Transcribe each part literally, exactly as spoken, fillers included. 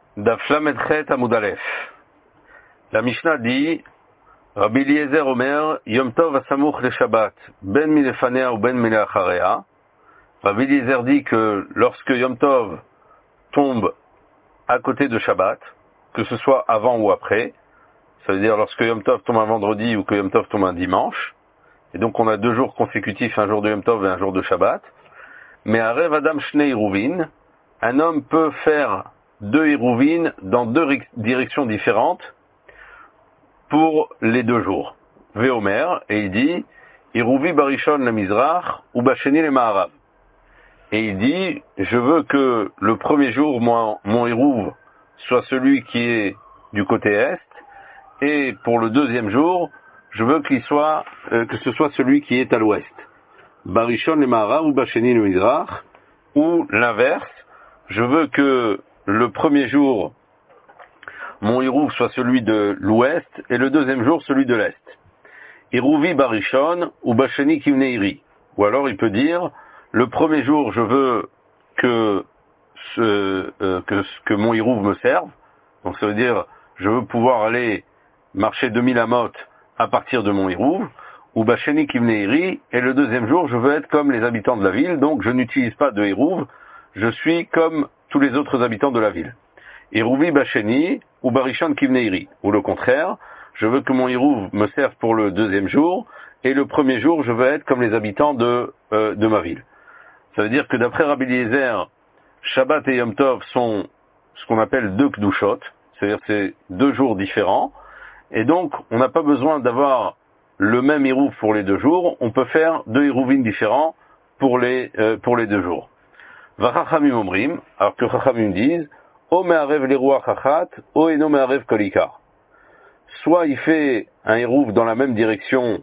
Daf Lamed Amud Aleph. La Mishnah dit, Rabbi Eliezer Omer, Yom Tov Asamuch le Shabbat, ben milefanea ou ben mileacharea. Rabbi Eliezer dit que lorsque Yom Tov tombe à côté de Shabbat, que ce soit avant ou après, ça veut dire lorsque Yom Tov tombe un vendredi ou que Yom Tov tombe un dimanche, et donc on a deux jours consécutifs, un jour de Yom Tov et un jour de Shabbat, mais à Rev Adam Shnei Iruvin, un homme peut faire deux Iruvin dans deux directions différentes pour les deux jours. Veomer, et il dit, Iruvi Barishon le Mizrach ou Basheni le Maharav. Et il dit, je veux que le premier jour, mon, mon Iruv soit celui qui est du côté est, et pour le deuxième jour, je veux qu'il soit, euh, que ce soit celui qui est à l'ouest. Barishon le Maharav ou Basheni le Mizrach, ou l'inverse, je veux que le premier jour, mon Iruv soit celui de l'ouest, et le deuxième jour, celui de l'est. Iruvi Barishon ou Basheni Kivneiri. Ou alors il peut dire, le premier jour, je veux que, ce, euh, que, que mon Iruv me serve. Donc ça veut dire, je veux pouvoir aller marcher deux mille amot à partir de mon Iruv. Ou Basheni Kivneiri. Et le deuxième jour, je veux être comme les habitants de la ville. Donc je n'utilise pas de Iruv. Je suis comme tous les autres habitants de la ville. Iruvi Basheni ou Barishon Kivneiri. Ou le contraire, je veux que mon Iruv me serve pour le deuxième jour, et le premier jour, je veux être comme les habitants de, euh, de ma ville. Ça veut dire que d'après Rabbi Eliezer, Shabbat et Yom Tov sont ce qu'on appelle deux Kdushot, c'est-à-dire c'est deux jours différents, et donc on n'a pas besoin d'avoir le même Iruv pour les deux jours, on peut faire deux Iruvin différents pour les, euh, pour les deux jours. Vachachamim omrim, alors que Chachamim disent, O me'arev l'eruach achat, O eno me'arev kolikar. Soit il fait un Iruv dans la même direction,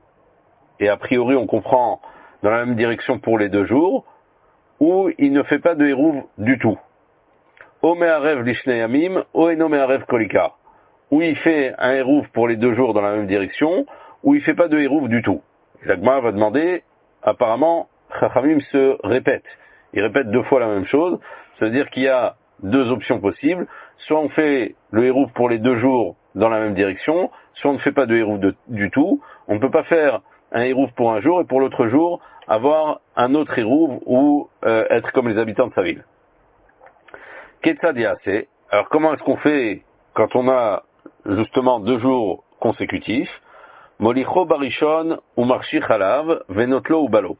et a priori on comprend dans la même direction pour les deux jours, ou il ne fait pas de Iruv du tout. O me'arev lishnei yamim, O eno me'arev kolikar. Ou il fait un Iruv pour les deux jours dans la même direction, ou il fait pas de Iruv du tout. Et la Gemara va demander, apparemment, Chachamim se répète. Il répète deux fois la même chose, ça veut dire qu'il y a deux options possibles. Soit on fait le Iruv pour les deux jours dans la même direction, soit on ne fait pas de Iruv de, du tout. On ne peut pas faire un Iruv pour un jour et pour l'autre jour avoir un autre Iruv ou euh, être comme les habitants de sa ville. Ketzad yaseh. Alors comment est-ce qu'on fait quand on a justement deux jours consécutifs? Molicho barishon ou marchi chalav venotlo ou balo.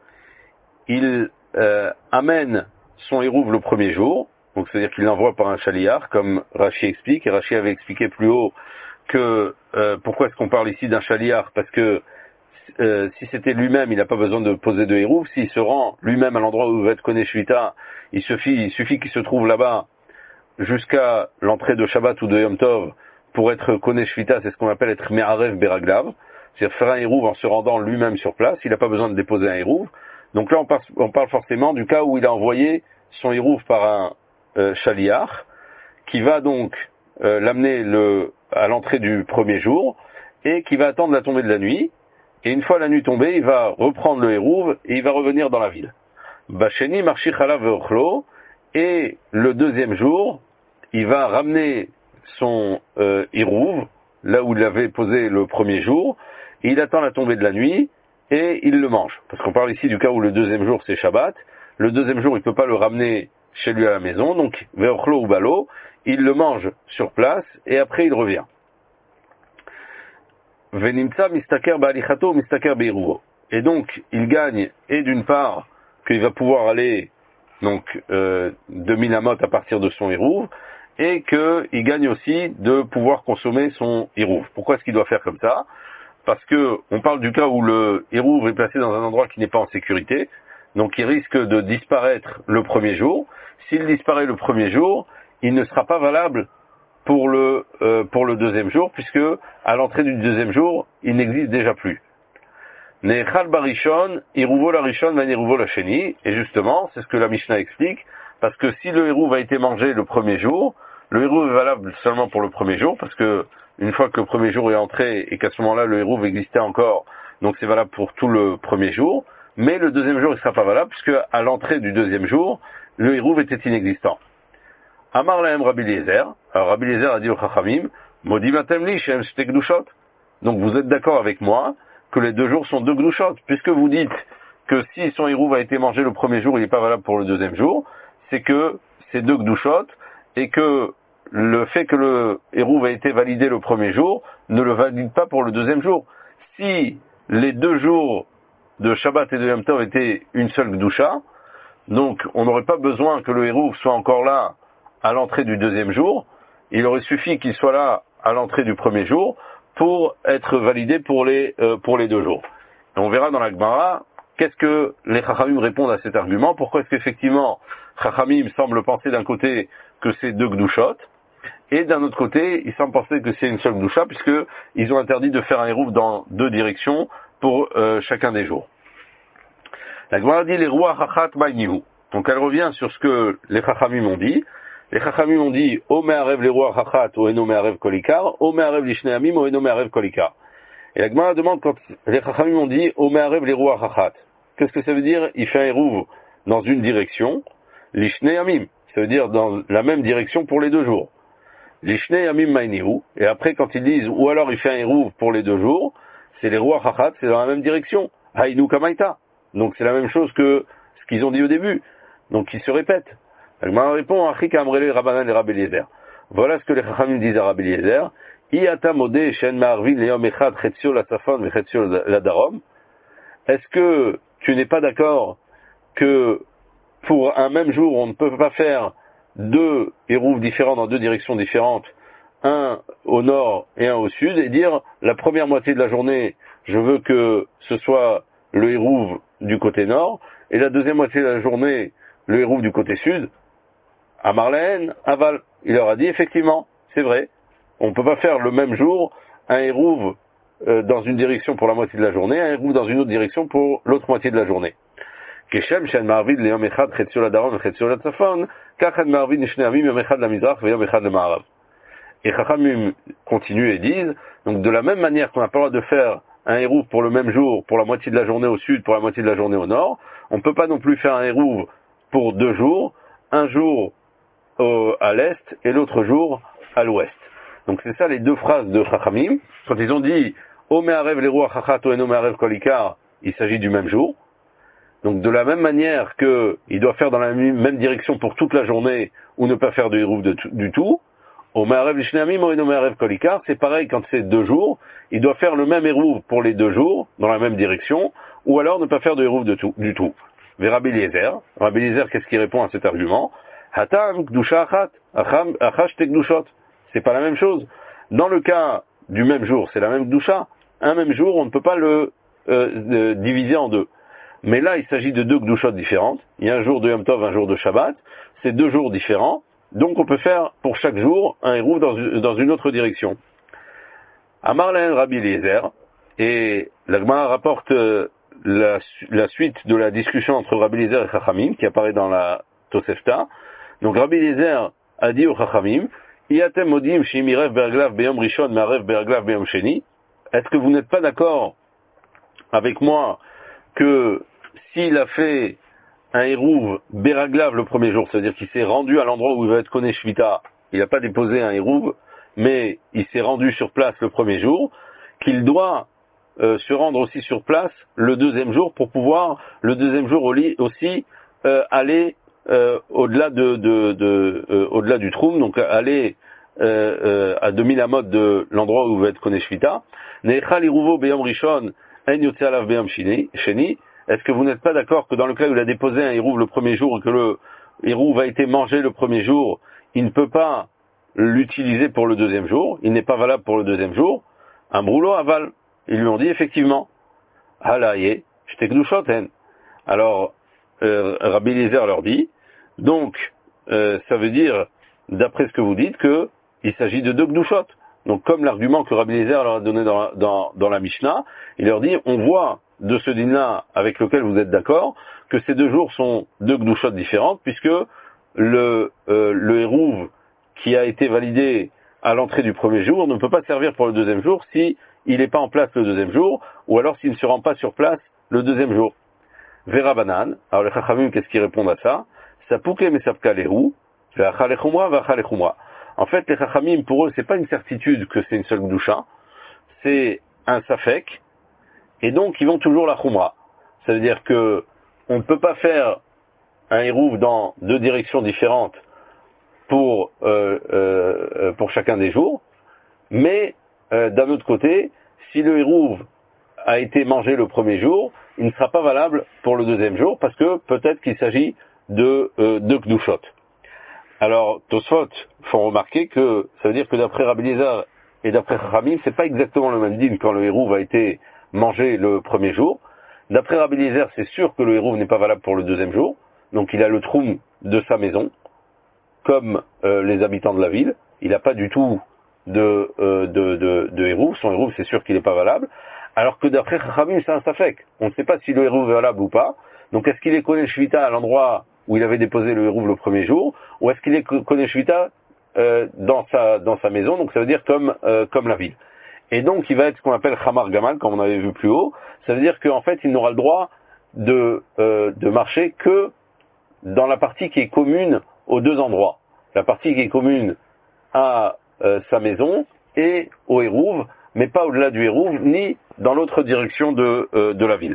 Il euh, amène son Iruv le premier jour, donc c'est-à-dire qu'il l'envoie par un chaliar, comme Rashi explique, et Rashi avait expliqué plus haut que euh, pourquoi est-ce qu'on parle ici d'un chaliar, parce que euh, si c'était lui-même, il n'a pas besoin de poser de Iruv, s'il se rend lui-même à l'endroit où va être Koné Shvita, il suffit, il suffit qu'il se trouve là-bas jusqu'à l'entrée de Shabbat ou de Yom Tov pour être Koné Shvita, c'est ce qu'on appelle être Me'arev Beraglav, c'est-à-dire faire un Iruv en se rendant lui-même sur place, il n'a pas besoin de déposer un Iruv. Donc là, on, passe, on parle forcément du cas où il a envoyé son Iruv par un euh, chaliar, qui va donc euh, l'amener le, à l'entrée du premier jour, et qui va attendre la tombée de la nuit, et une fois la nuit tombée, il va reprendre le Iruv, et il va revenir dans la ville. Basheni marchi chalav ve'ochlo, et le deuxième jour, il va ramener son euh, Iruv, là où il l'avait posé le premier jour, et il attend la tombée de la nuit, et il le mange. Parce qu'on parle ici du cas où le deuxième jour c'est Shabbat. Le deuxième jour, il ne peut pas le ramener chez lui à la maison. Donc, ve'ochlo ou balo, il le mange sur place et après il revient. Venimtsa mistaker ba'alichato mistaker be'iruvo. Et donc, il gagne, et d'une part, qu'il va pouvoir aller donc euh, deux mille amot à partir de son Iruv, et qu'il gagne aussi de pouvoir consommer son Iruv. Pourquoi est-ce qu'il doit faire comme ça? Parce que on parle du cas où le Iruv est placé dans un endroit qui n'est pas en sécurité, donc il risque de disparaître le premier jour. S'il disparaît le premier jour, il ne sera pas valable pour le euh, pour le deuxième jour, puisque à l'entrée du deuxième jour, il n'existe déjà plus. Nechal barishon, iruvo la rishon, van iruvo la sheni, et justement, c'est ce que la Mishnah explique, parce que si le Iruv a été mangé le premier jour, le Iruv est valable seulement pour le premier jour, parce que une fois que le premier jour est entré et qu'à ce moment-là le Iruv existait encore, donc c'est valable pour tout le premier jour, mais le deuxième jour il ne sera pas valable puisque à l'entrée du deuxième jour, le Iruv était inexistant. Amar lahem Rabbi Eliezer. Alors Rabbi Eliezer a dit au Chachamim, Modi matem li shem shte gdushot. Donc vous êtes d'accord avec moi que les deux jours sont deux gdushot, puisque vous dites que si son hérouv a été mangé le premier jour, il n'est pas valable pour le deuxième jour, c'est que c'est deux gdushot, et que le fait que le hérouv a été validé le premier jour ne le valide pas pour le deuxième jour. Si les deux jours de Shabbat et de Yom Tov étaient une seule gdusha, donc on n'aurait pas besoin que le hérouv soit encore là à l'entrée du deuxième jour, il aurait suffi qu'il soit là à l'entrée du premier jour pour être validé pour les, euh, pour les deux jours. Et on verra dans la Gemara qu'est-ce que les Chachamim répondent à cet argument, pourquoi est-ce qu'effectivement Chachamim semble penser d'un côté que c'est deux gdushot, et d'un autre côté, ils semblent penser que c'est une seule gdusha, puisqu'ils ont interdit de faire un hérouv dans deux directions pour euh, chacun des jours. La Gemara dit les rois hachat ma'nihu. Donc elle revient sur ce que les Chachamim ont dit. Les Chachamim ont dit O me'arev les rois hachat o eno me'arev kolikar, O me'arev lishne amim o eno me'arev kolikar. Et la Gemara demande quand les Chachamim ont dit O me'arev les rois hachat. Qu'est-ce que ça veut dire? Il fait un hérouv dans une direction, lishne amim. Ça veut dire dans la même direction pour les deux jours. Lishne amim ma'nihu. Et après quand ils disent ou alors il fait un hérouv pour les deux jours, c'est les rois hachat, c'est dans la même direction. Haïnu kamaita. Donc c'est la même chose que ce qu'ils ont dit au début. Donc ils se répètent. Agmara répond Achik Amrele Rabbanan et Rabbi Eliezer. Voilà ce que les Chachamim disent à Rabbi Eliezer. Iata modé shen ma'arvin leyom echad chetzio la safon ve chetzio la darom. Est-ce que tu n'es pas d'accord que pour un même jour on ne peut pas faire deux hérouves différents dans deux directions différentes, un au nord et un au sud, et dire la première moitié de la journée je veux que ce soit le hérouv du côté nord, et la deuxième moitié de la journée, le hérouv du côté sud. À Marlène, Aval, il leur a dit, effectivement, c'est vrai, on ne peut pas faire le même jour un hérouv euh, dans une direction pour la moitié de la journée, un hérouv dans une autre direction pour l'autre moitié de la journée. Keshem, Shen Marvid, le Yom Echad, Chetzio la Daron, Chetzio la Tzafon, Kachad Marvid, Nishne Amim, Yom Echad la Mizrach, Yom Echad le Ma'arav. Et Chachamim continuent et disent, donc de la même manière qu'on n'a pas le droit de faire un hérouv pour le même jour, pour la moitié de la journée au sud, pour la moitié de la journée au nord, on ne peut pas non plus faire un hérouv pour deux jours, un jour au, à l'est et l'autre jour à l'ouest. Donc c'est ça les deux phrases de Chachamim. Quand ils ont dit O me'arev les rois chachat o eno me'arev kolikar, il s'agit du même jour. Donc de la même manière qu'il doit faire dans la même direction pour toute la journée ou ne pas faire de hérouv de, du tout, O me'arev lishne amim o eno me'arev kolikar, c'est pareil quand c'est deux jours, il doit faire le même hérouv pour les deux jours, dans la même direction, ou alors ne pas faire de hérouv de tout, du tout. Vers Rabbi Eliezer, Rabbi Eliezer, qu'est-ce qui répond à cet argument? Hatam gdusha achat, achash te gdushot. C'est pas la même chose. Dans le cas du même jour, c'est la même gdusha. Un même jour, on ne peut pas le euh, euh, diviser en deux. Mais là, il s'agit de deux gdushot différentes. Il y a un jour de Yom Tov, un jour de Shabbat. C'est deux jours différents. Donc on peut faire pour chaque jour un hérouv dans, dans une autre direction. Amar lahen Rabbi Eliezer, et la Gemara rapporte euh, la, la suite de la discussion entre Rabbi Eliezer et Chachamim, qui apparaît dans la Tosefta. Donc Rabbi Eliezer a dit au Chachamim, Iatem modim shimirev berglav beyom rishon marev berglav beyom sheni. Est-ce que vous n'êtes pas d'accord avec moi que s'il a fait un hérouv beraglav le premier jour, c'est-à-dire qu'il s'est rendu à l'endroit où il va être koné shvita, il n'a pas déposé un hérouv, mais il s'est rendu sur place le premier jour, qu'il doit euh, se rendre aussi sur place le deuxième jour pour pouvoir, le deuxième jour aussi, euh, aller euh, au-delà de, de, de euh, au-delà du troum, donc aller euh, euh, à deux mille amot de l'endroit où il va être koné shvita. Ne'echal iruvo beyom rishon en yotze alav beyom sheni. Est-ce que vous n'êtes pas d'accord que dans le cas où il a déposé un hérouv le premier jour et que le hérouv a été mangé le premier jour, il ne peut pas l'utiliser pour le deuxième jour, il n'est pas valable pour le deuxième jour? Un brûlot aval. Ils lui ont dit effectivement. Halaye, j'étais gdushoten. Alors, euh, Rabbi Eliezer leur dit, donc, euh, ça veut dire, d'après ce que vous dites, que il s'agit de deux gdushot. Donc, comme l'argument que Rabbi Eliezer leur a donné dans la, dans, dans la Mishnah, il leur dit, on voit de ce din-là avec lequel vous êtes d'accord, que ces deux jours sont deux gdushot différentes, puisque le, euh, le hérouv qui a été validé à l'entrée du premier jour ne peut pas servir pour le deuxième jour si il n'est pas en place le deuxième jour, ou alors s'il ne se rend pas sur place le deuxième jour. Vera banan. Alors les chachamim, qu'est-ce qu'ils répondent à ça? Sapouke mesapka lehu, Ve'achal echumra, ve'achal echumra. En fait, les chachamim, pour eux, c'est pas une certitude que c'est une seule gdusha, c'est un safek, et donc ils vont toujours la chumra. Ça veut dire que on ne peut pas faire un hérouv dans deux directions différentes pour euh, euh, pour chacun des jours, mais euh, d'un autre côté, si le hérouv a été mangé le premier jour, il ne sera pas valable pour le deuxième jour, parce que peut-être qu'il s'agit de euh, de kdushot. Alors, Tosfot font remarquer que ça veut dire que d'après Rabbi Eliezer et d'après Chachamim, c'est pas exactement le même din quand le hérouv a été mangé le premier jour. D'après Rabbi Eliezer, c'est sûr que le hérouv n'est pas valable pour le deuxième jour, donc il a le troum de sa maison, comme euh, les habitants de la ville. Il n'a pas du tout de, euh, de, de, de hérouv, son hérouv c'est sûr qu'il n'est pas valable, alors que d'après Chachamim c'est un safek. On ne sait pas si le hérouv est valable ou pas, donc est-ce qu'il est koneh shvita à l'endroit où il avait déposé le hérouv le premier jour, ou est-ce qu'il est koneh shvita euh, dans sa dans sa maison, donc ça veut dire comme euh, comme la ville. Et donc il va être ce qu'on appelle chamar gamal, comme on avait vu plus haut, ça veut dire qu'en fait il n'aura le droit de euh, de marcher que dans la partie qui est commune aux deux endroits. La partie qui est commune à euh, sa maison et au hérouv, mais pas au-delà du hérouv, ni dans l'autre direction de, euh, de la ville.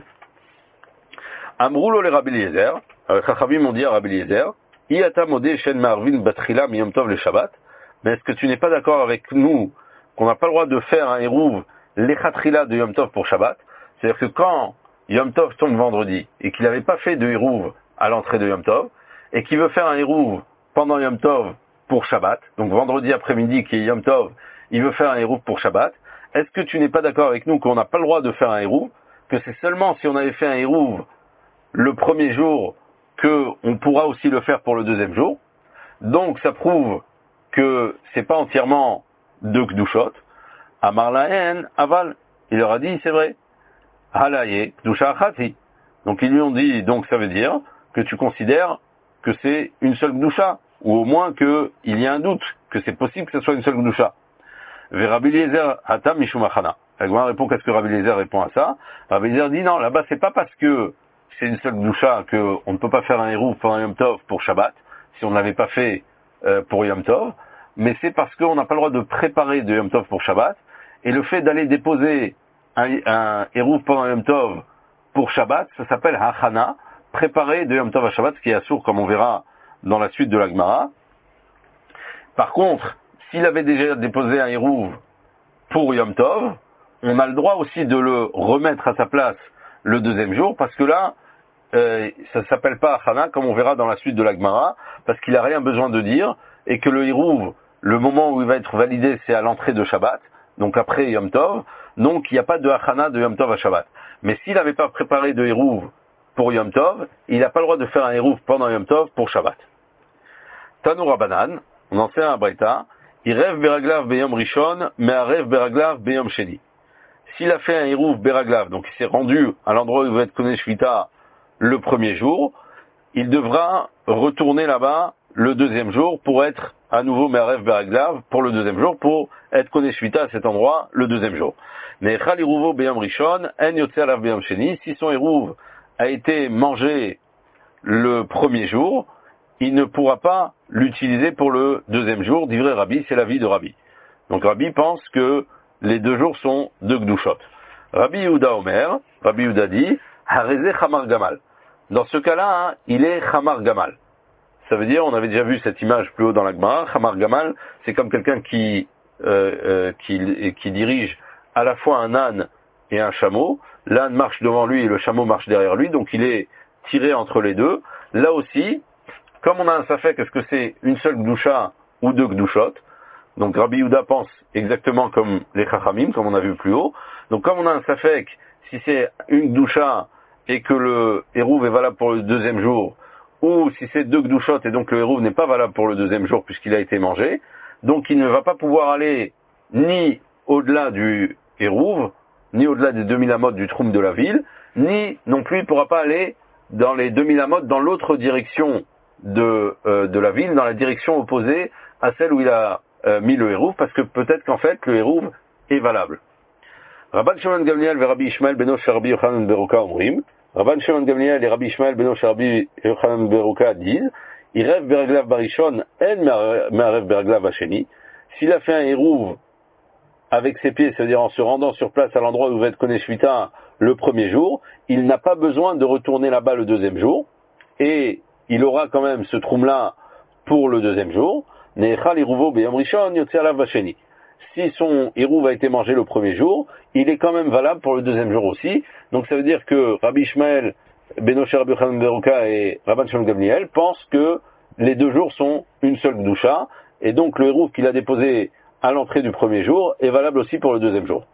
Amroulo le Rabbi Eliezer, Chachamim m'ont dit à Rabbi Eliezer, Iata modé shen marvin batrila miyom tov le Shabbat, mais est-ce que tu n'es pas d'accord avec nous qu'on n'a pas le droit de faire un hérouv lechatrila de Yom Tov pour Shabbat? C'est-à-dire que quand Yom Tov tombe vendredi et qu'il n'avait pas fait de hérouv à l'entrée de Yom Tov, et qu'il veut faire un hérouv pendant Yom Tov pour Shabbat, donc vendredi après-midi qui est Yom Tov, il veut faire un hérouv pour Shabbat, est-ce que tu n'es pas d'accord avec nous qu'on n'a pas le droit de faire un hérouv, que c'est seulement si on avait fait un hérouv le premier jour qu'on pourra aussi le faire pour le deuxième jour? Donc ça prouve que c'est pas entièrement de Kdushot. Amar lahen aval, il leur a dit c'est vrai. Halaye Kdusha achati. Donc ils lui ont dit, donc ça veut dire que tu considères que c'est une seule Kdusha, ou au moins qu'il y a un doute, que c'est possible que ce soit une seule Kdusha. Ve Rabbi Eliezer hatam mishum achana. La Gemara répond qu'est-ce que Rabbi Eliezer répond à ça. Rabbi Eliezer dit non, là-bas c'est pas parce que c'est une seule Kdusha qu'on ne peut pas faire un hérouv pendant Yom Tov pour Shabbat, si on ne l'avait pas fait euh, pour Yom Tov, mais c'est parce qu'on n'a pas le droit de préparer de Yom Tov pour Shabbat, et le fait d'aller déposer un, un hérouv pendant Yom Tov pour Shabbat, ça s'appelle Hachana, préparer de Yom Tov à Shabbat, ce qui est assourd comme on verra dans la suite de la Gemara. Par contre, s'il avait déjà déposé un hérouv pour Yom Tov, on a le droit aussi de le remettre à sa place le deuxième jour, parce que là, euh, ça ne s'appelle pas Hachana, comme on verra dans la suite de la Gemara, parce qu'il n'a rien besoin de dire, et que le hérouv, le moment où il va être validé, c'est à l'entrée de Shabbat, donc après Yom Tov, donc il n'y a pas de Hachana de Yom Tov à Shabbat. Mais s'il n'avait pas préparé de hérouv pour Yom Tov, il n'a pas le droit de faire un hérouv pendant Yom Tov pour Shabbat. Tanou Rabanan, on en fait un Braïta, il rêve beraglav beyom rishon, mais un rêve beraglav beyom sheni. S'il a fait un hérouv beraglav, donc il s'est rendu à l'endroit où il va être koneh shvita le premier jour, il devra retourner là-bas le deuxième jour pour être à nouveau Me'arev Beraglav pour le deuxième jour, pour être koneh shvita à cet endroit le deuxième jour. Mais Chal Iruvo Beyam Rishon, En Yotze Alav Beyam Sheni, si son hérouv a été mangé le premier jour, il ne pourra pas l'utiliser pour le deuxième jour. Divrei Rabbi, c'est l'avis de Rabbi. Donc Rabbi pense que les deux jours sont de Gdushot. Rabbi Yehuda Omer, Rabbi Yehuda dit, Hareze Chamar Gamal. Dans ce cas-là, hein, il est Chamar Gamal. Ça veut dire, on avait déjà vu cette image plus haut dans la Gemara, Chamar Gamal, c'est comme quelqu'un qui, euh, euh, qui, qui dirige à la fois un âne et un chameau. L'âne marche devant lui et le chameau marche derrière lui, donc il est tiré entre les deux. Là aussi, comme on a un safek, est-ce que c'est une seule Gdusha ou deux Gdushot? Donc Rabbi Yehuda pense exactement comme les Chachamim, comme on a vu plus haut. Donc comme on a un safek, si c'est une Gdusha et que le hérouv est valable pour le deuxième jour, ou si c'est deux Gdushot et donc le hérouv n'est pas valable pour le deuxième jour puisqu'il a été mangé, donc il ne va pas pouvoir aller ni au-delà du hérouv, ni au-delà des deux mille amot du troum de la ville, ni non plus il ne pourra pas aller dans les deux mille amot dans l'autre direction de, euh, de la ville, dans la direction opposée à celle où il a euh, mis le hérouv, parce que peut-être qu'en fait le hérouv est valable. Rabban Shimon Gamliel et Rabbi Ishmael beno Rabbi Yochanan ben Beroka omrim, Rabban Shimon Gamliel et Rabbi Ishmael beno Rabbi Yochanan ben Beroka disent, il rêve berglav barishon, en me'arev berglav hasheni. S'il a fait un hérouv avec ses pieds, c'est-à-dire en se rendant sur place à l'endroit où va être Koné Shvita le premier jour, il n'a pas besoin de retourner là-bas le deuxième jour, et il aura quand même ce troum-là pour le deuxième jour. Ne'echal iruvo beyom rishon yotze alav hasheni. Si son hérouv a été mangé le premier jour, il est quand même valable pour le deuxième jour aussi. Donc ça veut dire que Rabbi Ishmael, Benoshe Rabbi Yochanan Beroka et Rabban Shimon Gamliel pensent que les deux jours sont une seule gdusha, et donc le hérouv qu'il a déposé à l'entrée du premier jour est valable aussi pour le deuxième jour.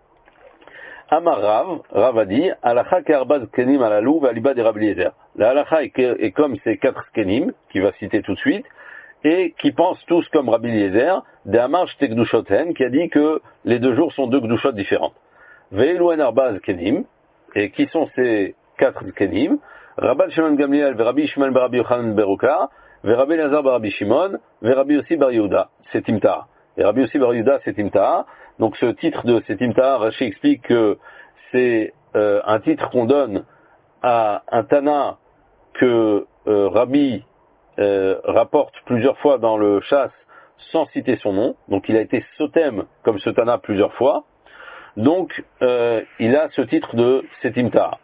Amar Rav, Rav a dit, Alacha ke'arba zkenim alalou ve'aliba de Rabbi Eliezer. La halacha est comme ces quatre zkenim, qu'il va citer tout de suite, et qui pensent tous comme Rabbi Eliezer, de Amar shte gdushoten, qui a dit que les deux jours sont deux gdushot différentes. Ve'elu en arba zkenim, et qui sont ces quatre zkenim? Rabban Shimon Gamliel, Rabbi Ishmael bar Rabbi Yochanan Beroka, Rabbi Elazar bar Rabbi Shimon, Rabbi Yossi bar Yehuda, c'est Timta. Et Rabbi Yossi bar Yehuda, c'est Timta. Donc ce titre de c'est Timta, Rashi explique que c'est euh, un titre qu'on donne à un Tana que euh, Rabbi euh, rapporte plusieurs fois dans le chasse sans citer son nom. Donc il a été sotem comme ce Tana plusieurs fois. Donc euh, il a ce titre de c'est Timta.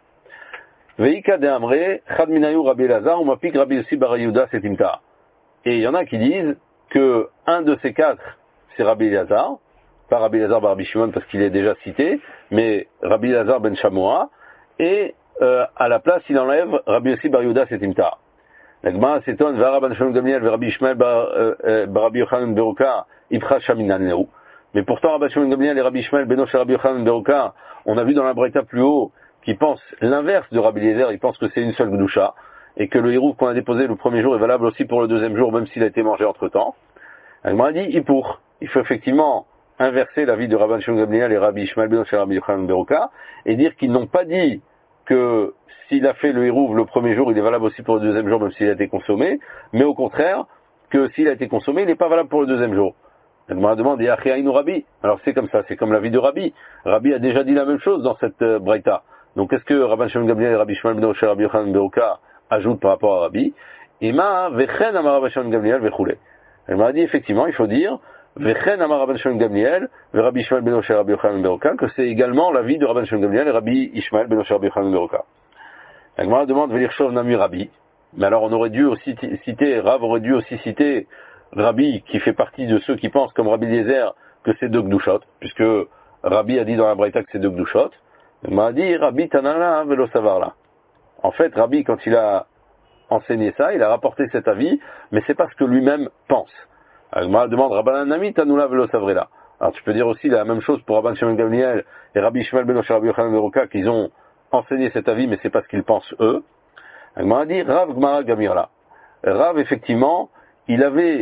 Veika de Amre, Chad Minayu Rabbi Elazar, ou Mapik Rabbi Yossi bar Yehuda, c'est Timta. Et il y en a qui disent que un de ces quatre, c'est Rabbi Elazar, pas Rabbi Elazar bar Rabbi Shimon parce qu'il est déjà cité, mais Rabbi Elazar ben Shamoa, et euh, à la place il enlève Rabbi Yossi bar Yehuda, c'est Timta. La Gemara s'étonne, va Rabban Shimon Gamliel, Rabbi Ishmael bar Rabbi Yochanan Beroka, Ibra Shaminaneu. Mais pourtant Rabbi Shimon Gamliel et Rabbi Ishmael Benosh et Rabbi Yochanan Beroka, on a vu dans la Braïta plus haut, qui pensent l'inverse de Rabbi Eliezer, ils pensent que c'est une seule gdusha, et que le hérouv qu'on a déposé le premier jour est valable aussi pour le deuxième jour, même s'il a été mangé entre temps. Elle m'a dit, il pour. Il faut effectivement inverser l'avis de Rabban Shimon Gamliel et Rabbi Ishmael Benosh et Rabbi Yochanan Beroka, et dire qu'ils n'ont pas dit que s'il a fait le hérouv le premier jour, il est valable aussi pour le deuxième jour, même s'il a été consommé, mais au contraire, que s'il a été consommé, il n'est pas valable pour le deuxième jour. Elle m'a demandé, Achiaïnou Rabbi. Alors c'est comme ça, c'est comme l'avis de Rabbi. Rabbi a déjà dit la même chose dans cette euh, braïta. Donc est-ce que Rabban Shimon Gamliel et Rabbi Ishmael Benosh et Rabbi Yochanan Beroka ajoutent par rapport à Rabbi? Ima vechen amar Rabban Shimon Gamliel vechule. Elle m'a dit effectivement, il faut dire vechen amar Rabban Shimon Gamliel et Rabbi Ishmael Benosh et Rabbi Yochanan Beroka, que c'est également l'avis de Rabban Shimon Gamliel et Rabbi Ishmael Benosh et Rabbi Yochanan Beroka. La Gemara demande velir shov nami Rabbi. Mais alors on aurait dû aussi citer, Rav aurait dû aussi citer Rabbi qui fait partie de ceux qui pensent comme Rabbi Eliezer que c'est deux gdushot, puisque Rabbi a dit dans la braïta que c'est deux gdushot. Il m'a dit, Rabbi Tanana velo savarla. En fait, Rabbi, quand il a enseigné ça, il a rapporté cet avis, mais c'est pas ce que lui-même pense. Alors, il m'a demandé, Rabbanan Nami Tanula velo savrela. Alors, tu peux dire aussi la même chose pour Rabban Shimon Gamliel et Rabbi Ishmael Benosh et Rabbi Yochanan Beroka, qu'ils ont enseigné cet avis, mais c'est pas ce qu'ils pensent eux. Il m'a dit, Rav Gmara Gamirla. Rav, effectivement, il avait,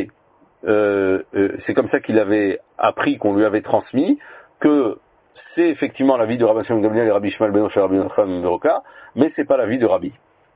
euh, euh, c'est comme ça qu'il avait appris, qu'on lui avait transmis, que c'est effectivement l'avis de Rabban Shimon Gamliel et Rabbi Ishmael Benosh et Rabbi Yochanan Beroka, mais c'est pas l'avis de Rabbi.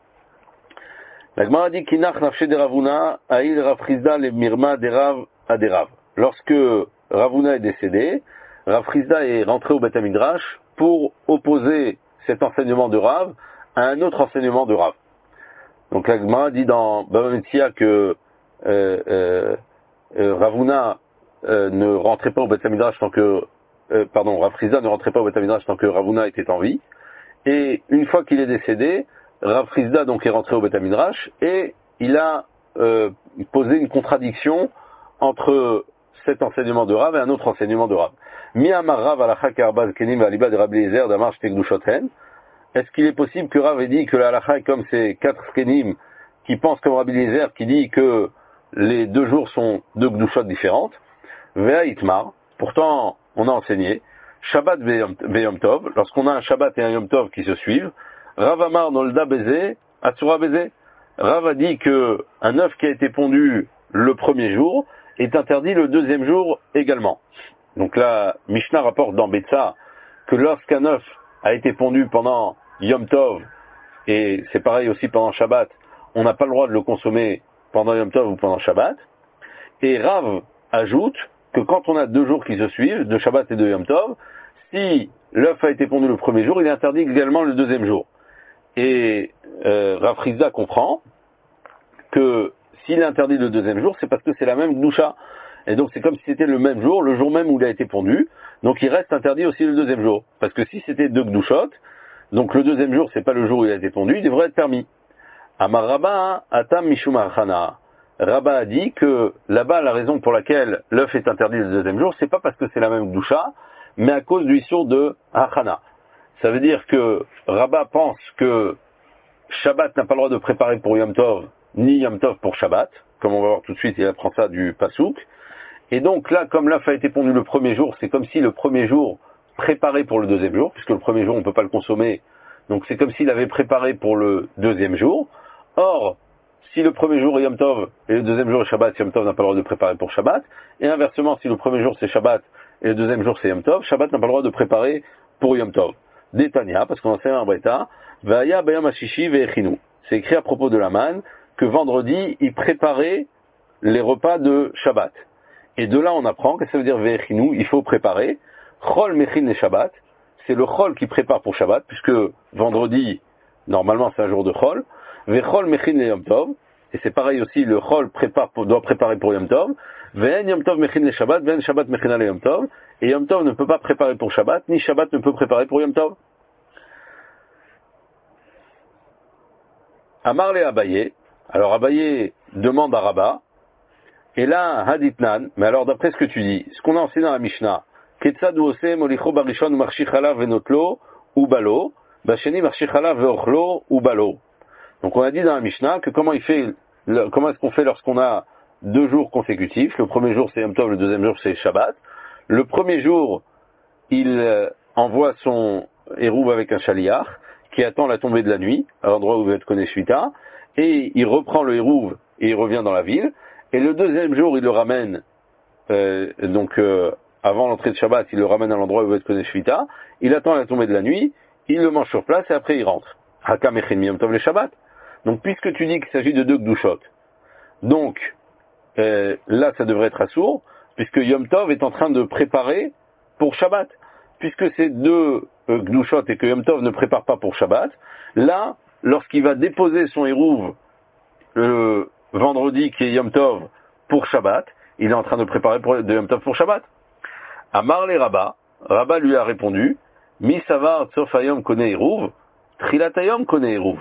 La Gemara dit Kinach nafshe de Ravuna aïl Rav Chizda le mirma de Rav à des Rav. Lorsque Ravuna est décédé, Rav Chizda est rentré au Beth Midrash pour opposer cet enseignement de Rav à un autre enseignement de Rav. Donc la Gemara dit dans Bava Metzia que euh, euh, euh, Ravuna euh, ne rentrait pas au Beth Midrash tant que Euh, pardon, Rav Chizda ne rentrait pas au Beth Midrash tant que Ravuna était en vie. Et une fois qu'il est décédé, Rav Chizda donc est rentré au Beth Midrash et il a euh, posé une contradiction entre cet enseignement de Rav et un autre enseignement de Rav. Mi amar Rav alacha karbaz kenim aliba de Rabbi Eliezer damar shte gdushoten. Est-ce qu'il est possible que Rav ait dit que la halacha est comme ces quatre kenim qui pensent comme Rabbi Eliezer, qui dit que les deux jours sont deux gdushot différentes? Vea itmar. Pourtant, on a enseigné, Shabbat ve Tov, lorsqu'on a un Shabbat et un Yom Tov qui se suivent, Rav Amar Nolda Bézé, Atsura Bézé. Rav a dit que un œuf qui a été pondu le premier jour est interdit le deuxième jour également. Donc là, Mishnah rapporte dans Betsa que lorsqu'un œuf a été pondu pendant Yom Tov, et c'est pareil aussi pendant Shabbat, on n'a pas le droit de le consommer pendant Yom Tov ou pendant Shabbat. Et Rav ajoute que quand on a deux jours qui se suivent, de Shabbat et de Yom Tov, si l'œuf a été pondu le premier jour, il est interdit également le deuxième jour. Et euh, Rav Chizda comprend que s'il est interdit le deuxième jour, c'est parce que c'est la même Gdusha. Et donc c'est comme si c'était le même jour, le jour même où il a été pondu, donc il reste interdit aussi le deuxième jour. Parce que si c'était deux Gdushot, donc le deuxième jour, c'est pas le jour où il a été pondu, il devrait être permis. Amar Rabba, Atam Mishum Achana. Rabba a dit que là-bas, la raison pour laquelle l'œuf est interdit le deuxième jour, c'est pas parce que c'est la même Gdusha, mais à cause du issur de Achana. Ça veut dire que Rabba pense que Shabbat n'a pas le droit de préparer pour Yom Tov, ni Yom Tov pour Shabbat. Comme on va voir tout de suite, il apprend ça du Pasouk. Et donc là, comme l'œuf a été pondu le premier jour, c'est comme si le premier jour préparait pour le deuxième jour, puisque le premier jour on ne peut pas le consommer, donc c'est comme s'il avait préparé pour le deuxième jour. Or, si le premier jour est Yom Tov et le deuxième jour est Shabbat, Yom Tov n'a pas le droit de préparer pour Shabbat. Et inversement, si le premier jour c'est Shabbat et le deuxième jour c'est Yom Tov, Shabbat n'a pas le droit de préparer pour Yom Tov. Détania, parce qu'on enseigne un Breta, Vaya Bayam Ashishi Ve'echinu. C'est écrit à propos de la manne que vendredi, il préparait les repas de Shabbat. Et de là, on apprend que ça veut dire Ve'echinu, il faut préparer. Chol Mechin les Shabbat, c'est le Chol qui prépare pour Shabbat, puisque vendredi, normalement c'est un jour de Chol. Ve'chol Mechin les Yom Tov, et c'est pareil aussi, le Chol prépare pour, doit préparer pour Yom Tov. Ve'en Yom Tov Mechin les Shabbat, ve'en Shabbat Mechin les Yom Tov, et Yom Tov ne peut pas préparer pour Shabbat, ni Shabbat ne peut préparer pour Yom Tov. Amar le Abaye, alors Abaye demande à Rabba, et là, Haditnan, mais alors d'après ce que tu dis, ce qu'on a enseigné dans la Mishnah, Ketzad ou Ose, Molicho Barishon, Marchi Chalav Venotlo, ou Balo, Bacheni Marchi Chalav Veochlo, ou Balo. Donc on a dit dans la Mishnah que comment il fait, le, comment est-ce qu'on fait lorsqu'on a deux jours consécutifs. Le premier jour c'est Yom Tov, le deuxième jour c'est Shabbat. Le premier jour, il euh, envoie son hérouve avec un chaliach qui attend la tombée de la nuit, à l'endroit où vous êtes connaît Shvita, et il reprend le hérouve et il revient dans la ville. Et le deuxième jour, il le ramène, euh, donc euh, avant l'entrée de Shabbat, il le ramène à l'endroit où vous êtes connaît Shvita, il attend la tombée de la nuit, il le mange sur place et après il rentre. Hakam Echin Yom Tov le Shabbat. Donc puisque tu dis qu'il s'agit de deux Gdushot, donc euh, là ça devrait être assourd, puisque Yom Tov est en train de préparer pour Shabbat. Puisque c'est deux euh, Gdushot et que Yom Tov ne prépare pas pour Shabbat, là, lorsqu'il va déposer son hérouve le vendredi qui est Yom Tov pour Shabbat, il est en train de préparer pour, de Yom Tov pour Shabbat. Amar le Rabba, Rabba lui a répondu, Mi savar tsof hayom kone hérouve, trilat hayom kone hérouve.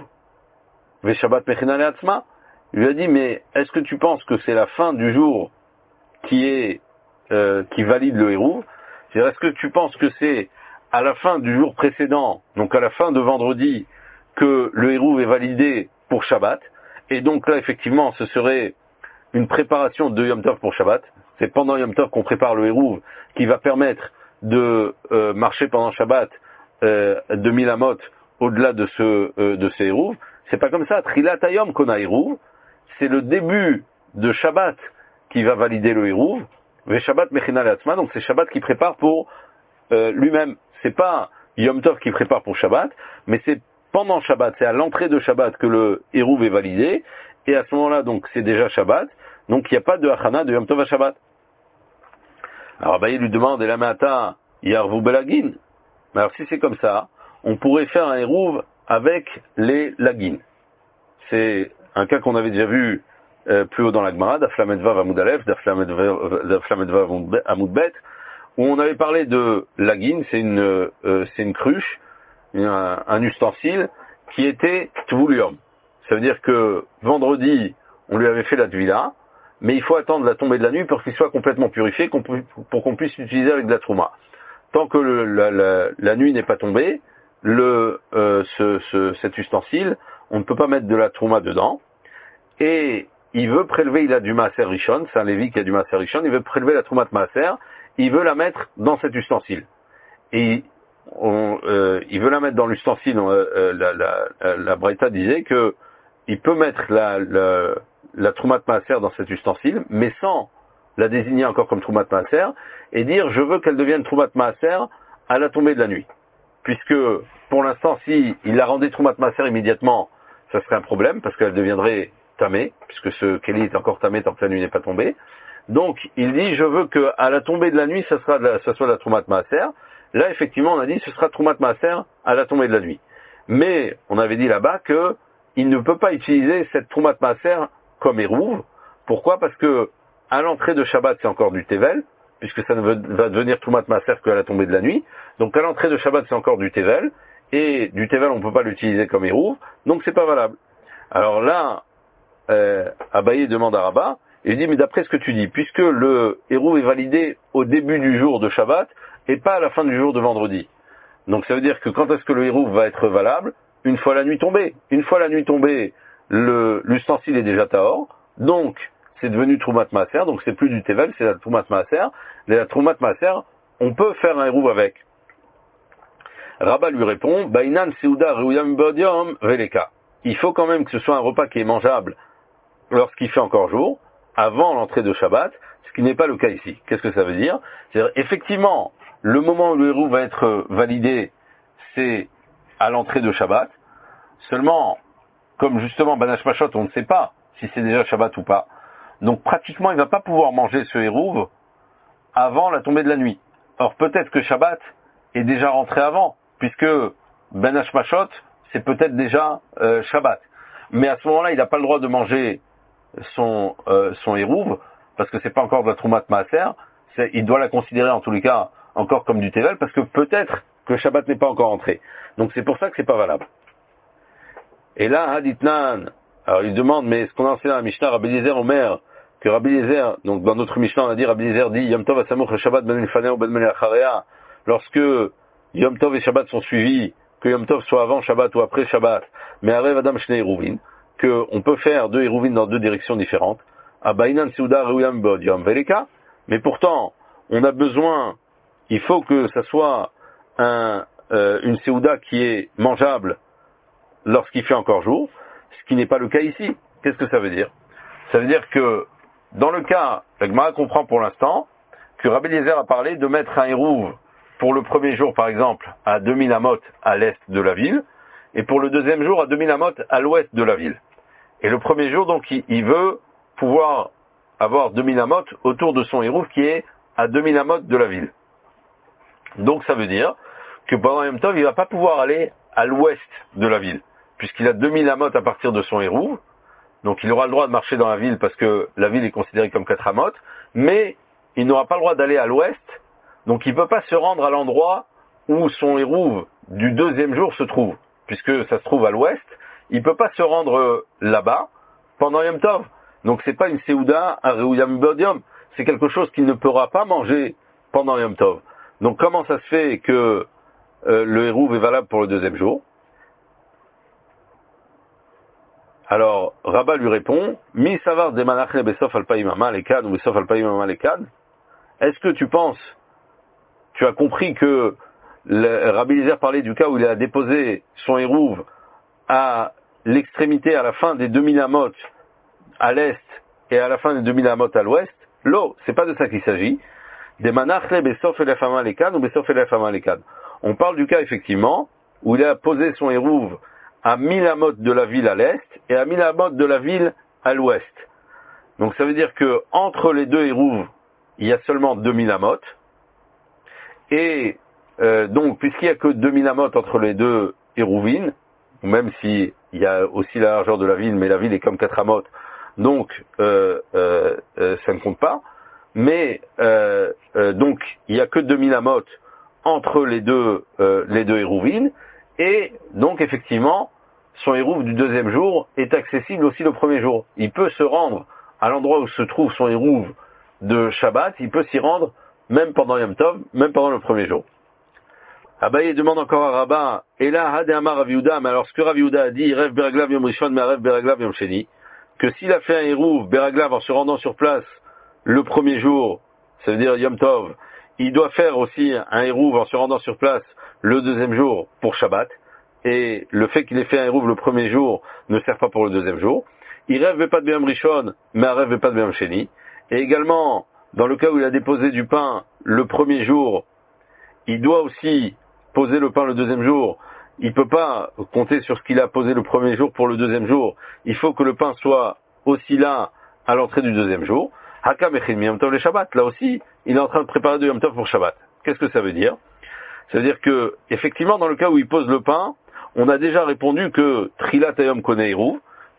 Ve Shabbat mechina le'atzma. Il lui a dit, mais est-ce que tu penses que c'est la fin du jour qui est euh, qui valide le hérouve? C'est-à-dire, est-ce que tu penses que c'est à la fin du jour précédent, donc à la fin de vendredi, que le hérouve est validé pour Shabbat? Et donc là, effectivement, ce serait une préparation de Yom Tov pour Shabbat. C'est pendant Yom Tov qu'on prépare le hérouve qui va permettre de euh, marcher pendant Shabbat euh, de mille amot au-delà de ce euh, de ces hérouves. C'est pas comme ça. Trilat hayom kona hérouve, c'est le début de Shabbat qui va valider le hérouve. Ve Shabbat mechina le'atzma, donc c'est Shabbat qui prépare pour euh, lui-même. C'est pas Yom Tov qui prépare pour Shabbat, mais c'est pendant Shabbat, c'est à l'entrée de Shabbat que le hérouve est validé, et à ce moment-là, donc c'est déjà Shabbat, donc il n'y a pas de Hachana de Yom Tov à Shabbat. Alors Abaye lui demande, et la mata yarvu belagin. Mais alors si c'est comme ça, on pourrait faire un hérouve avec les lagin. C'est un cas qu'on avait déjà vu euh, plus haut dans la Gemara, d'Aflamedvav Amoud Aleph, d'Aflamedvav Amoud Bet, où on avait parlé de lagin, c'est une, euh, c'est une cruche, un, un ustensile qui était tvulium. Ça veut dire que vendredi, on lui avait fait la tvila, mais il faut attendre la tombée de la nuit pour qu'il soit complètement purifié, qu'on pu, pour qu'on puisse l'utiliser avec de la trouma. Tant que le, la, la, la nuit n'est pas tombée, le, euh, ce, ce, cet ustensile, on ne peut pas mettre de la trouma dedans, et il veut prélever, il a du maaser rishon, c'est un lévi qui a du maaser rishon, il veut prélever la trouma de maaser, il veut la mettre dans cet ustensile. Et on, euh, il veut la mettre dans l'ustensile, euh, la, la, la, la Braïta disait que il peut mettre la, la, la Troumat Maaser dans cet ustensile, mais sans la désigner encore comme Troumat Maaser, et dire je veux qu'elle devienne Troumat Maaser à la tombée de la nuit. Puisque, pour l'instant, si il la rendait Troumat Maaser immédiatement, ça serait un problème, parce qu'elle deviendrait tamée, puisque ce Kelly est encore tamé tant que la nuit n'est pas tombée. Donc, il dit je veux qu'à la tombée de la nuit, ça, sera de la, ça soit la Troumat Maaser. Là, effectivement, on a dit ce sera Troumat Maaser à la tombée de la nuit. Mais, on avait dit là-bas que il ne peut pas utiliser cette Troumat Maaser comme hérouve, Pourquoi? Parce que à l'entrée de Shabbat, c'est encore du Tevel, puisque ça ne va devenir Troumat Maaser qu'à la tombée de la nuit. Donc à l'entrée de Shabbat, c'est encore du Tevel, et du Tevel, on ne peut pas l'utiliser comme Hérouv, donc c'est pas valable. Alors là, euh, Abaye demande à Rabat, et il dit, mais d'après ce que tu dis, puisque le Hérouv est validé au début du jour de Shabbat, et pas à la fin du jour de vendredi. Donc ça veut dire que quand est-ce que le Hérouv va être valable? Une fois la nuit tombée. Une fois la nuit tombée, le, l'ustensile est déjà Tahor, donc c'est devenu Troumat Maaser, donc c'est plus du Tevel, c'est la Troumat Maaser. Et la Troumat Maaser, on peut faire un Hérouv avec. Rabat lui répond, Bainan Seuda Reuyam Bodium Veleka. Il faut quand même que ce soit un repas qui est mangeable lorsqu'il fait encore jour, avant l'entrée de Shabbat, ce qui n'est pas le cas ici. Qu'est-ce que ça veut dire? C'est-à-dire, effectivement, le moment où le Hérouv va être validé, c'est à l'entrée de Shabbat. Seulement, comme justement Banash Mashot, on ne sait pas si c'est déjà Shabbat ou pas. Donc pratiquement, il ne va pas pouvoir manger ce Hérouv avant la tombée de la nuit. Or, peut-être que Shabbat est déjà rentré avant, puisque Banash Mashot, c'est peut-être déjà euh, Shabbat. Mais à ce moment-là, il n'a pas le droit de manger son, euh, son Hérouv, parce que c'est pas encore de la Troumat Maaser. C'est, il doit la considérer en tous les cas encore comme du Tevel, parce que peut-être que Shabbat n'est pas encore entré. Donc c'est pour ça que c'est pas valable. Et là, Haditnan, alors il demande, mais est-ce qu'on a enseigné dans la Mishnah, Rabbi Eliezer Omer, que Rabbi Eliezer, donc dans notre Mishnah, on a dit, Rabbi Eliezer dit, Yom Tov Asamuch le Shabbat ben Ilfaneh ou ben Melacharea, lorsque Yom Tov et Shabbat sont suivis, que Yom Tov soit avant Shabbat ou après Shabbat, mais Arev Adam Shnei Hérouvin, que on peut faire deux Hérouvin dans deux directions différentes, Abainan Seuda Reuyam Bodium Veleka, mais pourtant, on a besoin, il faut que ça soit un, euh, une Seuda qui est mangeable lorsqu'il fait encore jour, ce qui n'est pas le cas ici. Qu'est-ce que ça veut dire? Ça veut dire que, dans le cas, la Gemara comprend pour l'instant, que Rabbi Eliezer a parlé de mettre un Hérouv pour le premier jour, par exemple, à deux mille amot à l'est de la ville, et pour le deuxième jour à deux mille amot à l'ouest de la ville. Et le premier jour, donc, il, il veut pouvoir avoir deux mille amot autour de son Hérouv qui est à deux mille amot de la ville. Donc ça veut dire que pendant Yom Tov, il ne va pas pouvoir aller à l'ouest de la ville, puisqu'il a deux mille amot à partir de son Hérouv, donc il aura le droit de marcher dans la ville parce que la ville est considérée comme quatre amot, mais il n'aura pas le droit d'aller à l'ouest, donc il ne peut pas se rendre à l'endroit où son Hérouv du deuxième jour se trouve, puisque ça se trouve à l'ouest, il ne peut pas se rendre là-bas pendant Yom Tov. Donc c'est pas une Seuda, un Reuyam Bodium, c'est quelque chose qu'il ne pourra pas manger pendant Yom Tov. Donc comment ça se fait que euh, le Hérouv est valable pour le deuxième jour? Alors, Rabat lui répond, Mi savar de manachne besof alpaim amalekad ou besof alpaim amalekad. Est-ce que tu penses, tu as compris que le, Rabbi Eliezer parlait du cas où il a déposé son Hérouv à l'extrémité, à la fin des deux mille amot à l'est et à la fin des deux mille amot à l'ouest? L'eau, c'est pas de ça qu'il s'agit. Des manachne besof elef amalekad ou besof elef amalekad. On parle du cas effectivement où il a posé son Hérouv à mille amot de la ville à l'est et à mille amot de la ville à l'ouest. Donc ça veut dire que entre les deux Hérouv, il y a seulement deux mille amot. Et euh, donc, puisqu'il n'y a que deux mille amot entre les deux Hérouvin, même s'il y a aussi la largeur de la ville, mais la ville est comme quatre amot, donc euh, euh, euh, ça ne compte pas. Mais euh, euh, donc, il n'y a que deux mille amot entre les deux, euh, les deux Hérouvin, et donc effectivement, son Hérouv du deuxième jour est accessible aussi le premier jour. Il peut se rendre à l'endroit où se trouve son Hérouv de Shabbat, il peut s'y rendre même pendant Yom Tov, même pendant le premier jour. Abaye demande encore à Rabat, et là, Hade Amar Rav Yehuda, mais alors ce que Rav Yehuda a dit, Rev Beraglav Yom Rishon, mais Rev Beraglav Yom Sheni, que s'il a fait un Hérouv Beraglav en se rendant sur place le premier jour, ça veut dire Yom Tov, il doit faire aussi un Hérouv en se rendant sur place le deuxième jour pour Shabbat, et le fait qu'il ait fait un Hérouv le premier jour ne sert pas pour le deuxième jour. Il rêve pas de Yom Rishon, mais il rêve pas de Yom Sheni. Et également, dans le cas où il a déposé du pain le premier jour, il doit aussi poser le pain le deuxième jour. Il ne peut pas compter sur ce qu'il a posé le premier jour pour le deuxième jour. Il faut que le pain soit aussi là à l'entrée du deuxième jour. Hakam echin mi Yom Tov le Shabbat. Là aussi, il est en train de préparer de Yom Tov pour Shabbat. Qu'est-ce que ça veut dire? Ça veut dire que, effectivement, dans le cas où il pose le pain, on a déjà répondu que Trilat Hayom Konei Hérouv,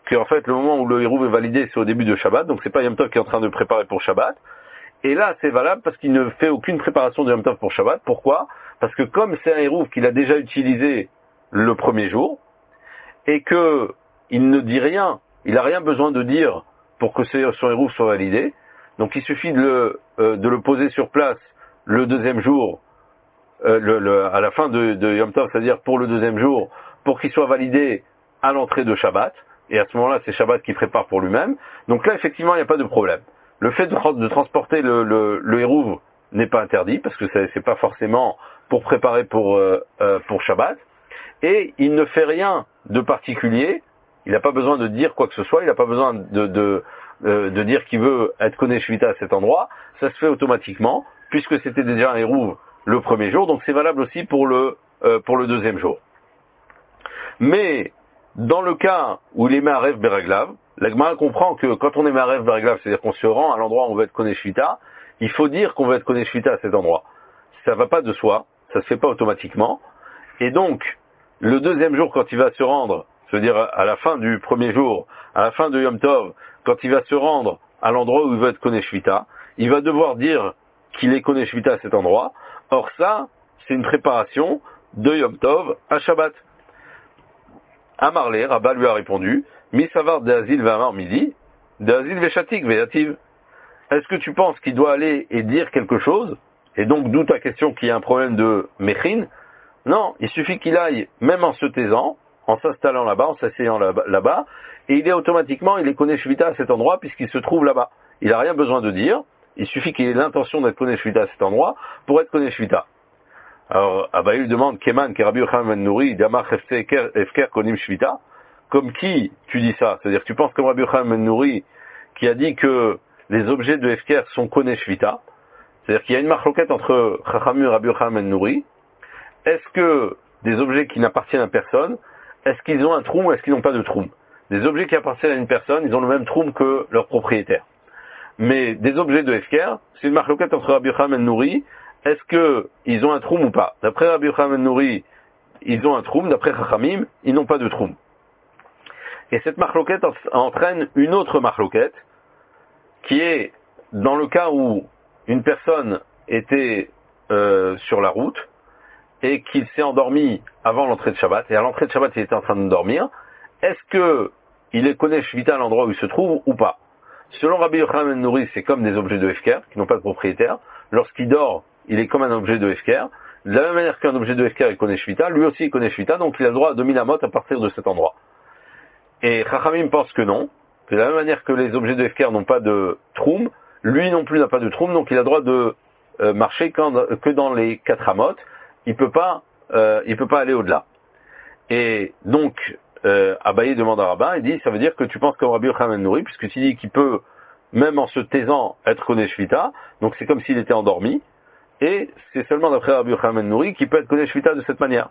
qu'en fait le moment où le Hérouv est validé, c'est au début de Shabbat, donc c'est pas Yom Tov qui est en train de préparer pour Shabbat. Et là, c'est valable parce qu'il ne fait aucune préparation de Yom Tov pour Shabbat. Pourquoi? Parce que comme c'est un Hérouv qu'il a déjà utilisé le premier jour, et que il ne dit rien, il n'a rien besoin de dire pour que son Hérouv soit validé, donc il suffit de le, euh, de le poser sur place le deuxième jour, euh, le, le, à la fin de, de Yom Tov, c'est-à-dire pour le deuxième jour, pour qu'il soit validé à l'entrée de Shabbat, et à ce moment-là, c'est Shabbat qui prépare pour lui-même. Donc là, effectivement, il n'y a pas de problème. Le fait de, de transporter le, le, le Hérouv n'est pas interdit, parce que c'est, c'est pas forcément pour préparer pour, euh, euh, pour Shabbat. Et il ne fait rien de particulier, il n'a pas besoin de dire quoi que ce soit, il n'a pas besoin de, de, euh, de dire qu'il veut être Koné Shvita à cet endroit, ça se fait automatiquement, puisque c'était déjà un Hérouv le premier jour, donc c'est valable aussi pour le, euh, pour le deuxième jour. Mais, dans le cas où il est Me'arev Beraglav, la Gemara comprend que quand on est Me'arev Beraglav, c'est-à-dire qu'on se rend à l'endroit où on veut être Koné Shvita, il faut dire qu'on veut être Koné Shvita à cet endroit. Ça va pas de soi, ça se fait pas automatiquement, et donc, le deuxième jour quand il va se rendre, c'est-à-dire à la fin du premier jour, à la fin de Yom Tov, quand il va se rendre à l'endroit où il veut être Koné Shvita, il va devoir dire qu'il est Koné Shvita à cet endroit. Or ça, c'est une préparation de Yom Tov à Shabbat. Amarle, Rabba lui a répondu, Misavar de Azil Vamar Midi, de Azil Veshatik Veyativ. Est-ce que tu penses qu'il doit aller et dire quelque chose? Et donc, d'où ta question qu'il y a un problème de Mechin? Non, il suffit qu'il aille, même en se taisant, en s'installant là-bas, en s'asseyant là-bas, et il est automatiquement, il est Koné Shvita à cet endroit puisqu'il se trouve là-bas. Il n'a rien besoin de dire, il suffit qu'il ait l'intention d'être Koné Shvita à cet endroit pour être Koné Shvita. Alors, Abaye lui demande, Keman, Kerabi Yochanan ben Nouri, Damar Efker Konim Shvita, comme qui tu dis ça? C'est-à-dire, tu penses comme Rabbi Yochanan ben Nouri, qui a dit que les objets de Efker sont Koné Shvita, c'est-à-dire qu'il y a une marloquette entre Chachamim et Rabbi Yochanan ben Nouri. Est-ce que des objets qui n'appartiennent à personne, est-ce qu'ils ont un troum ou est-ce qu'ils n'ont pas de troum? Des objets qui appartiennent à une personne, ils ont le même troum que leur propriétaire. Mais des objets de Efker, c'est une marloquette entre Rabbi Yochanan ben Nouri, est-ce qu'ils ont un troum ou pas? D'après Rabbi Yochanan ben Nouri, ils ont un troum, d'après Chachamim, ils n'ont pas de troum. Et cette marloquette entraîne une autre marloquette, qui est dans le cas où une personne était euh, sur la route, et qu'il s'est endormi avant l'entrée de Shabbat, et à l'entrée de Shabbat il était en train de dormir, est-ce que il est Koné Shvita à l'endroit où il se trouve ou pas? Selon Rabbi Yochanan ben Nouri, c'est comme des objets de Hefker, qui n'ont pas de propriétaire. Lorsqu'il dort, il est comme un objet de Hefker. De la même manière qu'un objet de Hefker est Koné Shvita, lui aussi est Koné Shvita, donc il a le droit à deux mille amot à partir de cet endroit. Et Chachamim pense que non, que de la même manière que les objets de Hefker n'ont pas de troum, lui non plus n'a pas de troum, donc il a le droit de euh, marcher quand, que dans les quatre amot. Il peut pas, euh, il peut pas aller au-delà. Et donc, euh, Abaye demande à Rabbin, il dit, ça veut dire que tu penses comme Rabbi Yochanan ben Nouri, puisque tu dis qu'il peut, même en se taisant, être Koné Shvita, donc c'est comme s'il était endormi, et c'est seulement d'après Rabbi Yochanan ben Nouri qu'il peut être Koné Shvita de cette manière.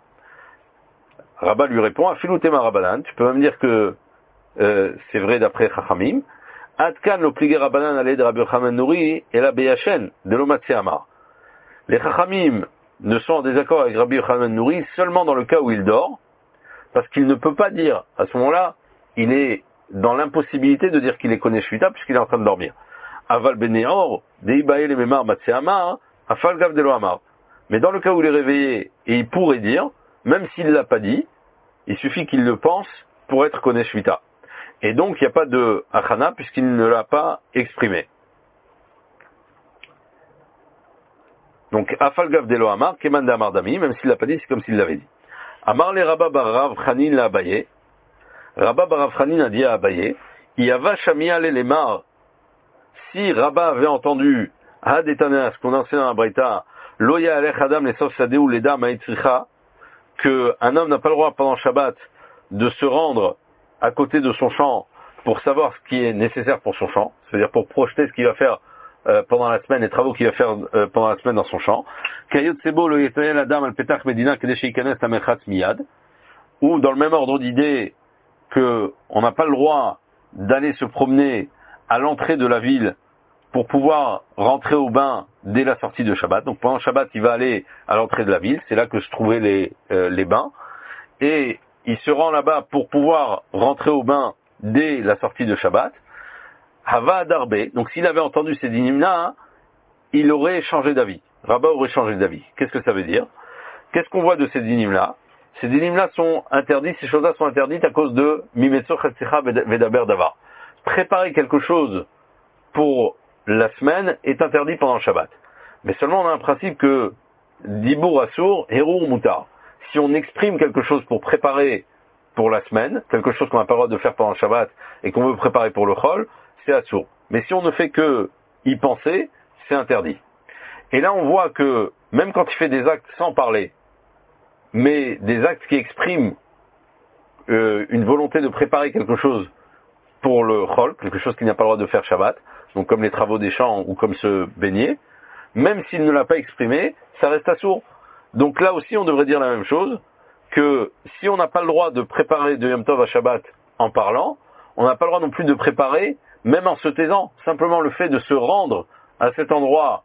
Rabbin lui répond, Afilou tema Rabbanan, tu peux même dire que euh, c'est vrai d'après Chachamim, Adkan l'obligé Rabbanan à l'aide de Rabbi Yochanan ben Nouri, et la Beyachen, de l'Omatse Amar. Les Chachamim ne sont en désaccord avec Rabbi Yochanan ben Nouri seulement dans le cas où il dort, parce qu'il ne peut pas dire, à ce moment-là, il est dans l'impossibilité de dire qu'il est Koné Shvita puisqu'il est en train de dormir. Aval beneor, deibae le memar matseama, afal gav de lo amar. Mais dans le cas où il est réveillé et il pourrait dire, même s'il ne l'a pas dit, il suffit qu'il le pense pour être Koné Shvita. Et donc il n'y a pas de achana puisqu'il ne l'a pas exprimé. Donc, Afal Gav de lo Amar, Keman de Amar Dami, même s'il l'a pas dit, c'est comme s'il l'avait dit. Amar le Rabba Barav Chanin la Abaye. Rabba Barav Chanin a dit à Abaye, Yava Shamia le Lemar. Si Rabba avait entendu, Had etanas, qu'on enseigne dans la Braïta, Loya alech Adam le Sof Sadeu Leda Maïtricha, que un homme n'a pas le droit pendant Shabbat de se rendre à côté de son champ pour savoir ce qui est nécessaire pour son champ, c'est-à-dire pour projeter ce qu'il va faire Euh, pendant la semaine, les travaux qu'il va faire euh, pendant la semaine dans son champ, ou dans le même ordre d'idée que on n'a pas le droit d'aller se promener à l'entrée de la ville pour pouvoir rentrer au bain dès la sortie de Shabbat. Donc pendant Shabbat, il va aller à l'entrée de la ville, c'est là que se trouvaient les, euh, les bains, et il se rend là-bas pour pouvoir rentrer au bain dès la sortie de Shabbat, Hava Adarbe, donc s'il avait entendu ces dinim-là, il aurait changé d'avis. Rabat aurait changé d'avis. Qu'est-ce que ça veut dire? Qu'est-ce qu'on voit de ces dinim-là? Ces dinim-là sont interdits, ces choses-là sont interdites à cause de Mimetso Chetzicha Vedaber Davar. Préparer quelque chose pour la semaine est interdit pendant le Shabbat. Mais seulement on a un principe que Dibour Assour, Hérour Moutar. Si on exprime quelque chose pour préparer pour la semaine, quelque chose qu'on n'a pas le droit de faire pendant le Shabbat et qu'on veut préparer pour le Chol, c'est Assour. Mais si on ne fait que y penser, c'est interdit. Et là on voit que même quand il fait des actes sans parler, mais des actes qui expriment euh, une volonté de préparer quelque chose pour le Chol, quelque chose qu'il n'a pas le droit de faire Shabbat, donc comme les travaux des champs ou comme se baigner, même s'il ne l'a pas exprimé, ça reste assourd. Donc là aussi, on devrait dire la même chose, que si on n'a pas le droit de préparer de Yom Tov à Shabbat en parlant, on n'a pas le droit non plus de préparer, même en se taisant. Simplement le fait de se rendre à cet endroit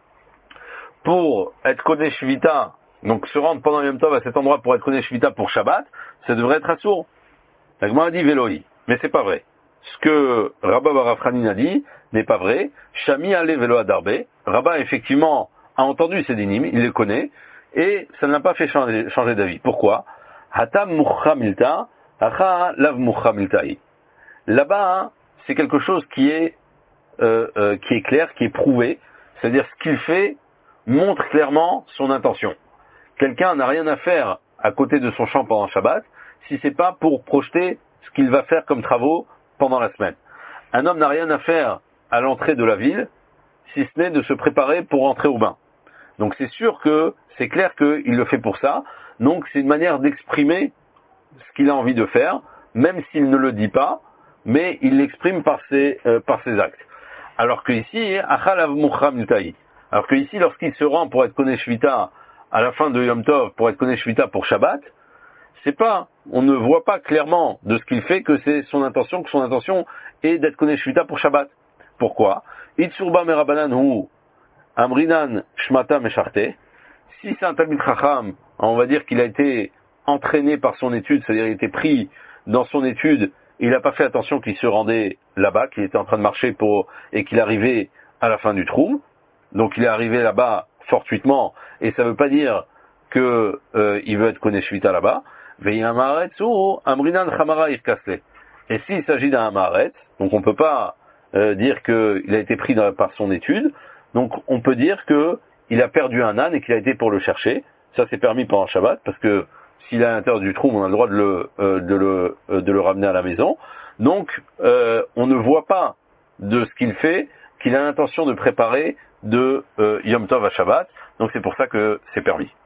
pour être Kodesh Shvita, donc se rendre pendant Yom Tov à cet endroit pour être Kodesh Shvita pour Shabbat, ça devrait être assourd. La Gemara dit Véloi, mais c'est pas vrai. Ce que Rabba bar Afranin a dit n'est pas vrai. Shami ale velo adarbe. Rabba effectivement a entendu ces dinim, il les connaît, et ça ne l'a pas fait changer, changer d'avis. Pourquoi? Hatam mukha milta, acha lav mukha miltai. Là-bas, c'est quelque chose qui est euh, euh, qui est clair, qui est prouvé. C'est-à-dire ce qu'il fait montre clairement son intention. Quelqu'un n'a rien à faire à côté de son champ pendant Shabbat si c'est pas pour projeter ce qu'il va faire comme travaux pendant la semaine. Un homme n'a rien à faire à l'entrée de la ville, si ce n'est de se préparer pour entrer au bain. Donc c'est sûr que, c'est clair qu'il le fait pour ça, donc c'est une manière d'exprimer ce qu'il a envie de faire, même s'il ne le dit pas, mais il l'exprime par ses, euh, par ses actes. Alors que ici, achalav mucha miltai. Alors que ici, lorsqu'il se rend pour être Kodesh Shvita à la fin de Yom Tov, pour être Kodesh Shvita pour Shabbat, c'est pas, on ne voit pas clairement de ce qu'il fait que c'est son intention, que son intention est d'être Kodesh Shvita pour Shabbat. Pourquoi? Itsurba merabanan hu amrinan shmata mesharte. Si c'est un Talmid Chacham, on va dire qu'il a été entraîné par son étude, c'est-à-dire il a été pris dans son étude, il n'a pas fait attention qu'il se rendait là-bas, qu'il était en train de marcher pour, et qu'il arrivait à la fin du trou. Donc il est arrivé là-bas fortuitement, et ça ne veut pas dire que euh, il veut être Kodesh Shvita là-bas. Et s'il s'agit d'un Hamaretz, donc on ne peut pas euh, dire qu'il a été pris dans, par son étude, donc on peut dire qu'il a perdu un âne et qu'il a été pour le chercher. Ça c'est permis pendant Shabbat, parce que s'il est à l'intérieur du trou, on a le droit de le, euh, de le, euh, de le ramener à la maison. Donc euh, on ne voit pas de ce qu'il fait qu'il a l'intention de préparer de euh, Yom Tov à Shabbat, donc c'est pour ça que c'est permis.